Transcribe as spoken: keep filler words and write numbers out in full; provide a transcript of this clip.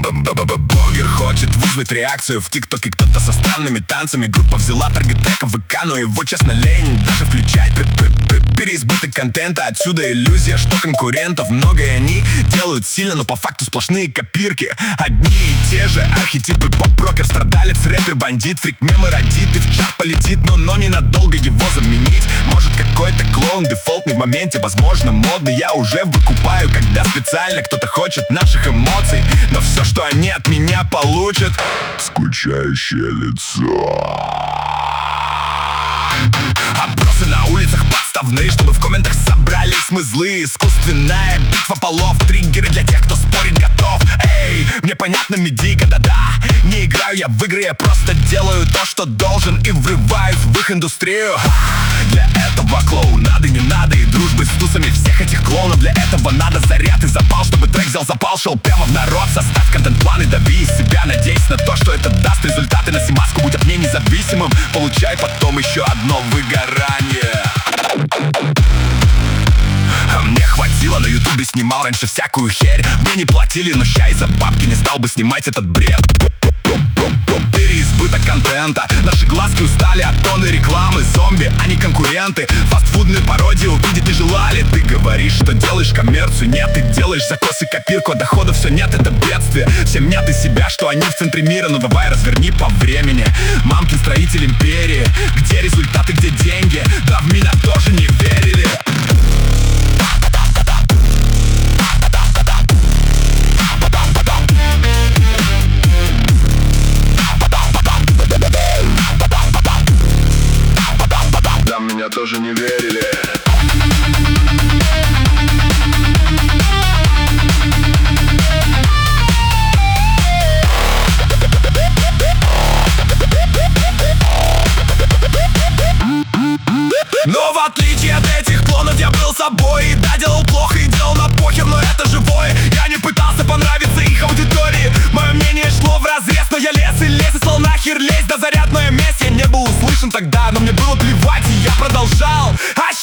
Блогер хочет вызвать реакцию в ТикТоке, кто-то со странными танцами. Группа взяла таргет трека в ВК, но его, честно, лень даже включать. Переизбыток контента, отсюда иллюзия, что конкурентов много, и они делают сильно, но по факту сплошные копирки. Одни и те же архетипы: поп-рокер, страдалец, рэпер, бандит, фрик, мемы родит и в чат полетит, но, но ненадолго его заменить может какой-то клоун, дефолтный в моменте, возможно, модный. Я уже выкупаю, когда специально кто-то хочет наших эмоций, но все, что они от меня получат — скучающее лицо. Опросы на улицах подставные, чтобы в комментах собрались мы злые. Искусственная битва полов, триггеры для тех, кто спорить готов. Эй, мне понятно медийка, да-да. Не играю я в игры, я просто делаю то, что должен, и врываюсь в их индустрию. Для этого клоунады не надо и дружбы с тусами всех этих клоунов. Для этого надо заряд и запал, чтобы трек взял запал, шел прямо в народ. Составь контент-план и дави из себя, надеясь на то, что это даст результаты. Носи маску, будь от ней независимым, получай потом еще одно выгорание. Мне хватило, на ютубе снимал раньше всякую херь. Мне не платили, но ща из-за бабки не стал бы снимать этот бред. Переизбыток контента, наши глазки устали от тонны рекламы. Зомби, а не конкуренты, фастфудные пародии увидеть не желали. Ты говоришь, что делаешь коммерцию, нет, ты делаешь закос и копирку, а дохода все нет, это бедствие. Все мнят из себя, что они в центре мира, но давай разверни по времени. Мамкин строитель империи, где результаты, где деньги? Да в меня тоже не верили. Да, в меня тоже не верили. Но в отличие от этих клонов я был собой. И да, делал плохо и делал на похер, но это живое. Я не пытался понравиться их аудитории. Мое мнение шло вразрез, но я лез и лез и слал нахер лезть. Да заряд моя месть, я не был услышан тогда, но мне было плевать, и я продолжал. А